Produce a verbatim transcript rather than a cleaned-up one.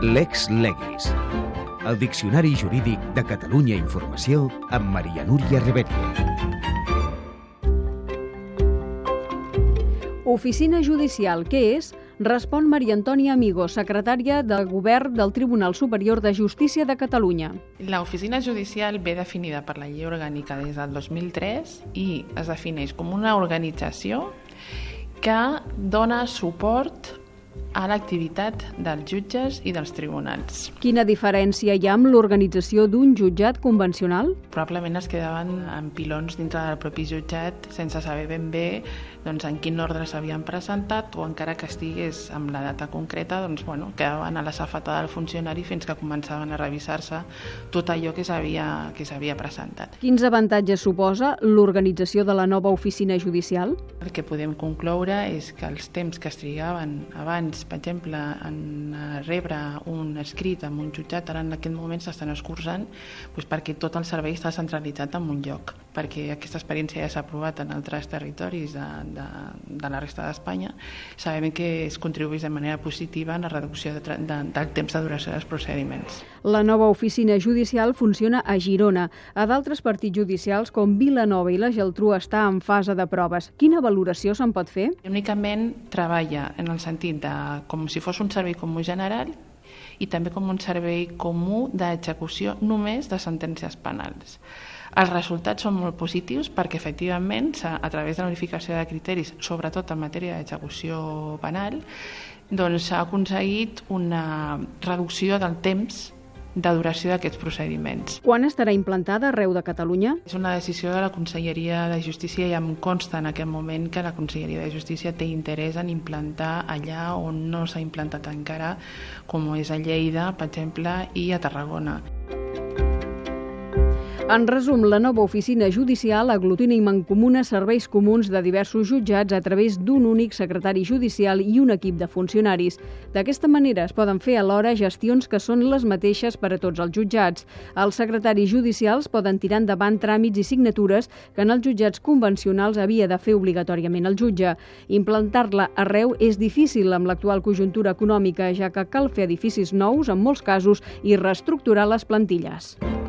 Lex Legis, el Diccionari Jurídic de Catalunya Informació amb Maria Núria Reverter. Oficina Judicial, què és? Respon Maria Antònia Amigo, secretària del Govern del Tribunal Superior de Justícia de Catalunya. La oficina judicial ve definida per la Llei Orgànica des del dos mil tres i es defineix com una organització que dona suport a l'activitat dels jutges i dels tribunals. Quina diferència hi ha amb l'organització d'un jutjat convencional? Probablement es quedaven en pilons dintre del propi jutjat sense saber ben bé doncs, en quin ordre s'havien presentat o encara que estigués amb la data concreta, doncs, bueno, quedaven a la safata del funcionari fins que començaven a revisar-se tot allò que s'havia que s'havia presentat. Quins avantatges suposa l'organització de la nova oficina judicial? El que podem concloure és que els temps que es trigaven abans, per exemple, en rebre un escrit en un jutjat, ara en aquest moment s'estan escurçant doncs perquè tot el servei està centralitzat en un lloc, perquè aquesta experiència ja s'ha provat en altres territoris de, de, de la resta d'Espanya. Sabem que es contribueix de manera positiva en la reducció de, de, del temps de duració dels procediments. La nova oficina judicial funciona a Girona. A d'altres partits judicials, com Vilanova i la Geltrú, està en fase de proves. Quina valoració se'n pot fer? Únicament treballa en el sentit de com si fos un servei comú general i també com un servei comú d'execució només de sentències penals. Els resultats són molt positius perquè efectivament a través de la unificació de criteris, sobretot en matèria d'execució penal, doncs s'ha aconseguit una reducció del temps de duració d'aquests procediments. Quan estarà implantada arreu de Catalunya? És una decisió de la Conselleria de Justícia i em consta en aquest moment que la Conselleria de Justícia té interès en implantar allà on no s'ha implantat encara, com és a Lleida, per exemple, i a Tarragona. En resum, la nova oficina judicial aglutina i mancomuna serveis comuns de diversos jutjats a través d'un únic secretari judicial i un equip de funcionaris. D'aquesta manera es poden fer alhora gestions que són les mateixes per a tots els jutjats. Els secretaris judicials poden tirar endavant tràmits i signatures que en els jutjats convencionals havia de fer obligatòriament el jutge. Implantar-la arreu és difícil amb l'actual conjuntura econòmica, ja que cal fer edificis nous en molts casos i reestructurar les plantilles.